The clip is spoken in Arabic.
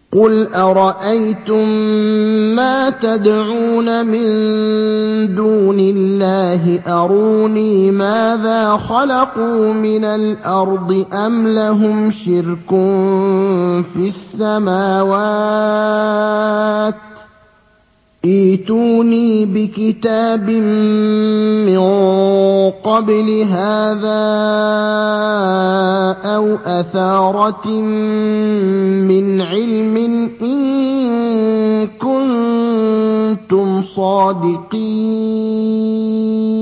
قُلْ أَرَأَيْتُم مَّا تَدْعُونَ مِن دُونِ اللَّهِ أَرُونِي مَاذَا خَلَقُوا مِنَ الْأَرْضِ أَمْ لَهُمْ شِرْكٌ فِي السَّمَاوَاتِ ۖ ائْتُونِي بِكِتَابٍ مِّن قَبْلِ هَٰذَا أَوْ أَثَارَةٍ مِّنْ عِلْمٍ إِن كُنتُمْ صَادِقِينَ